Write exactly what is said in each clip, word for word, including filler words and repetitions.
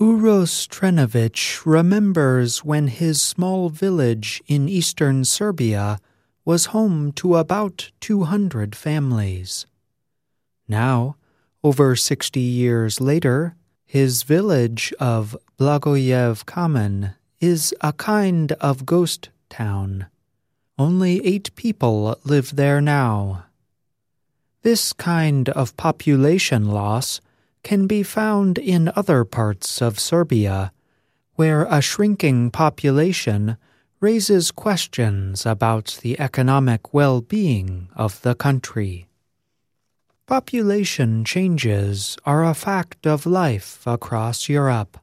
Uroš Trnjević remembers when his small village in eastern Serbia was home to about two hundred families. Now, over sixty years later, his village of Blagojev Kamen is a kind of ghost town. Only eight people live there now. This kind of population loss can be found in other parts of Serbia, where a shrinking population raises questions about the economic well-being of the country. Population changes are a fact of life across Europe.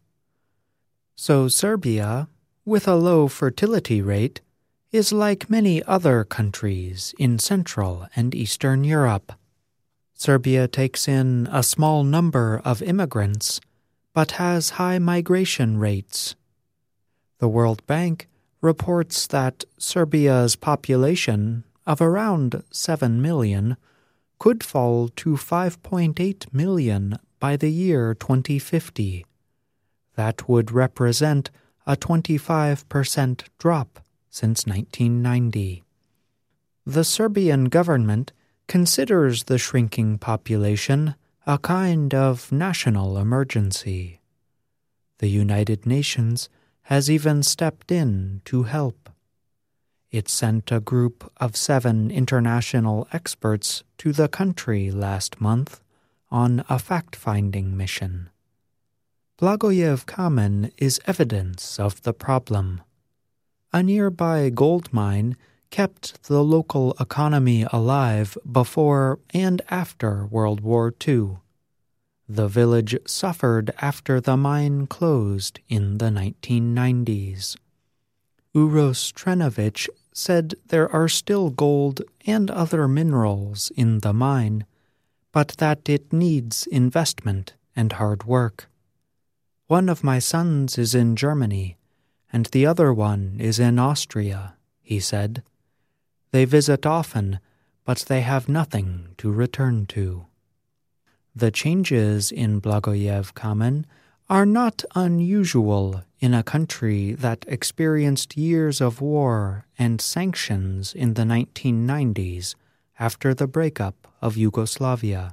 So Serbia, with a low fertility rate, is like many other countries in Central and Eastern Europe. Serbia takes in a small number of immigrants, but has high migration rates. The World Bank reports that Serbia's population of around seven million could fall to five point eight million by the year twenty fifty. That would represent a twenty-five percent drop since nineteen ninety. The Serbian government considers the shrinking population a kind of national emergency. The United Nations has even stepped in to help. It sent a group of seven international experts to the country last month on a fact-finding mission. Blagojev Kamen is evidence of the problem. A nearby gold mine kept the local economy alive before and after World War Two. The village suffered after the mine closed in the nineteen nineties. Uroš Trnjević said there are still gold and other minerals in the mine, but that it needs investment and hard work. One of my sons is in Germany, and the other one is in Austria, he said. They visit often, but they have nothing to return to. The changes in Blagojev Kamen are not unusual in a country that experienced years of war and sanctions in the nineteen nineties after the breakup of Yugoslavia.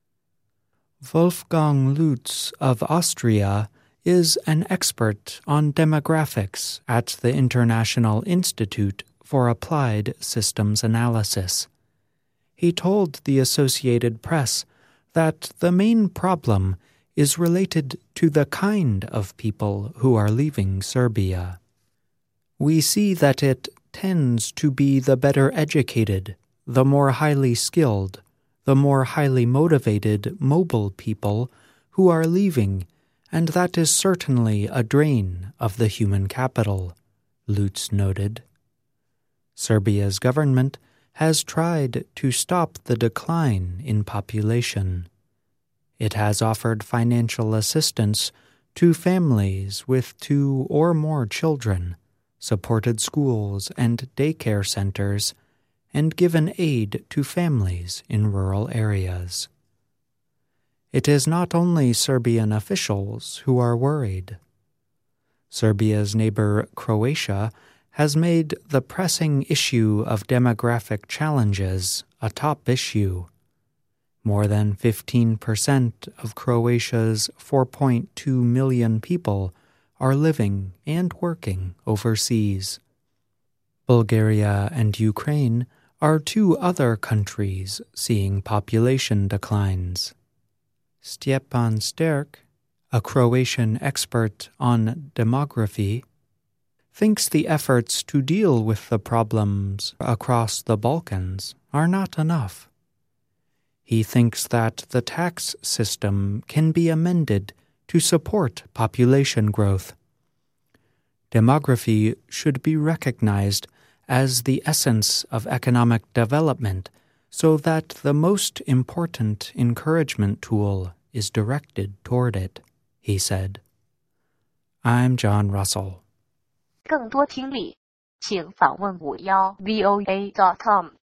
Wolfgang Lutz of Austria is an expert on demographics at the International Institute for Applied Systems Analysis. He told the Associated Press that the main problem is related to the kind of people who are leaving Serbia. We see that it tends to be the better educated, the more highly skilled, the more highly motivated, mobile people who are leaving, and that is certainly a drain of the human capital, Lutz noted. Serbia's government has tried to stop the decline in population. It has offered financial assistance to families with two or more children, supported schools and daycare centers, and given aid to families in rural areas. It is not only Serbian officials who are worried. Serbia's neighbor Croatia has made the pressing issue of demographic challenges a top issue. More than fifteen percent of Croatia's four point two million people are living and working overseas. Bulgaria and Ukraine are two other countries seeing population declines. Stjepan Sterk, a Croatian expert on demography, thinks the efforts to deal with the problems across the Balkans are not enough. He thinks that the tax system can be amended to support population growth. Demography should be recognized as the essence of economic development so that the most important encouragement tool is directed toward it, he said. I'm John Russell. 更多听力，请访问五幺 V O A dot com。